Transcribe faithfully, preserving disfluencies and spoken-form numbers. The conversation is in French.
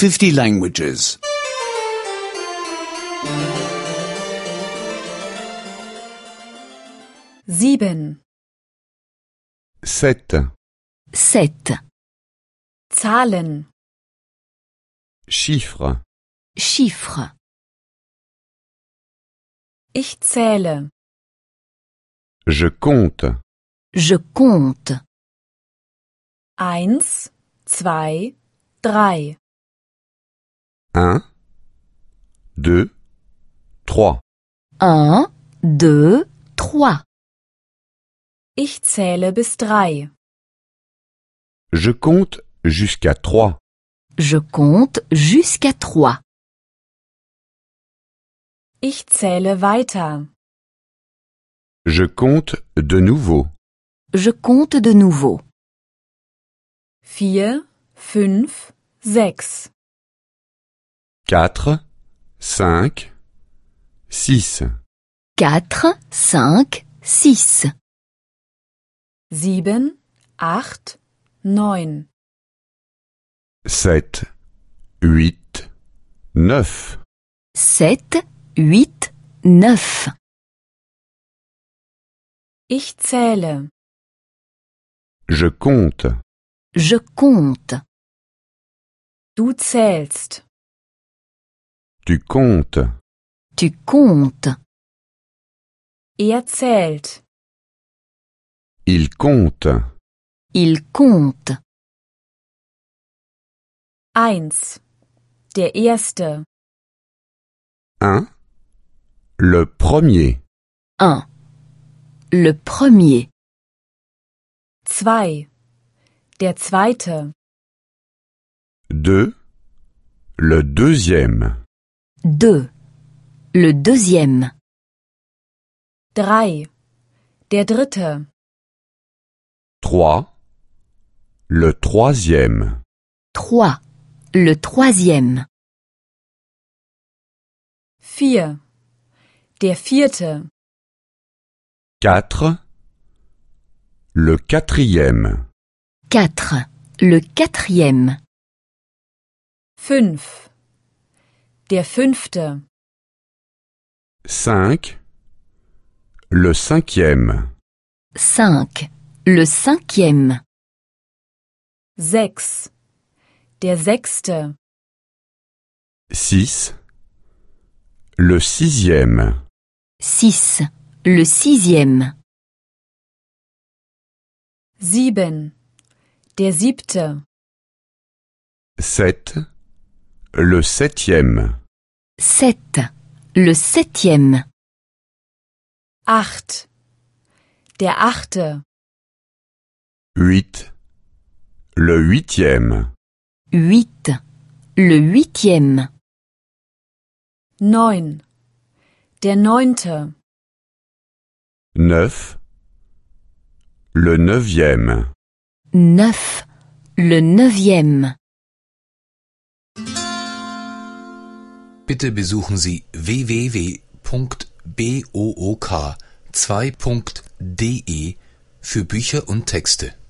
fifty languages. Sieben. Sept. Sept. Zahlen. Chiffres. Chiffres. Ich zähle. Je compte. Je compte. Eins, zwei, drei. Un, deux, trois. Un, deux, trois. Ich zähle bis drei. Je compte jusqu'à trois. Je compte jusqu'à trois. Ich zähle weiter. Je compte de nouveau. Je compte de nouveau. Vier, fünf, sechs. Quatre, cinq, six. Quatre, cinq, six. Sieben, acht, neun. Sept, huit, neuf. Sept, huit, neuf. Ich zähle. Je compte. Je compte. Du zählst. Tu comptes. Tu comptes. Er zählt. Il compte. Il compte. Eins. Der erste. Un. Le premier. Un. Le premier. Zwei. Der zweite. Deux. Le deuxième. Deux. Le deuxième. Drei. Der dritte. Trois. Le troisième. Trois. Le troisième. Vier. Der vierte. Quatre. Le quatrième. Quatre. Le quatrième. Fünf. Der fünfte. Cinq. Le cinquième. Cinq. Le cinquième. Sechs. Der sechste. Six. Le sixième. Six. Le sixième. Sieben. Der siebte. Sept. Le septième. Sept. Le septième. Acht. Der achte. Huit. Le huitième. Huit. Le huitième. Neun. Der neunte. Neuf. Le neuvième. Neuf. Le neuvième. Bitte besuchen Sie w w w punkt book zwei punkt de für Bücher und Texte.